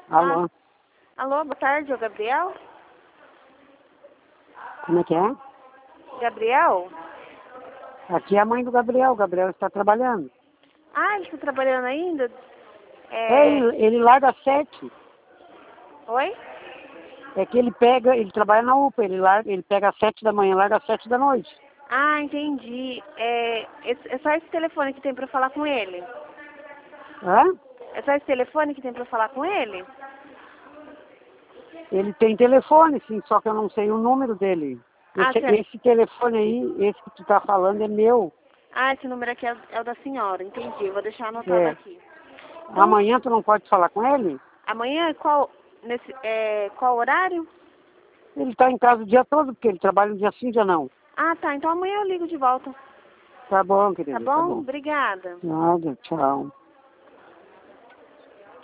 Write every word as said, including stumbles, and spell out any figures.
Alô? Ah, alô, boa tarde, é o Gabriel? Como é que é? Gabriel? Aqui é a mãe do Gabriel. O Gabriel está trabalhando. Ah, ele está trabalhando ainda? É, É... ele, ele larga às sete. Oi? É que ele pega, ele trabalha na U P A, ele, larga, ele pega às sete da manhã, larga às sete da noite. Ah, entendi. É, esse- é só esse telefone que tem para falar com ele? Hã? É só esse telefone que tem para falar com ele? Ele tem telefone, sim, só que eu não sei o número dele. Ah, Esse, cê- esse telefone aí, esse que tu tá falando é meu. ah, esse número aqui é, é o da senhora, entendi. Eu vou deixar anotado É. aqui. Então, Amanhã tu não pode falar com ele? amanhã qual, nesse, é, qual horário? Ele tá em casa o dia todo, porque ele trabalha um dia sim, dia não. Ah, tá. Então amanhã eu ligo de volta. Tá bom, Tá querido, tá bom? bom. Obrigada. Nada, tchau.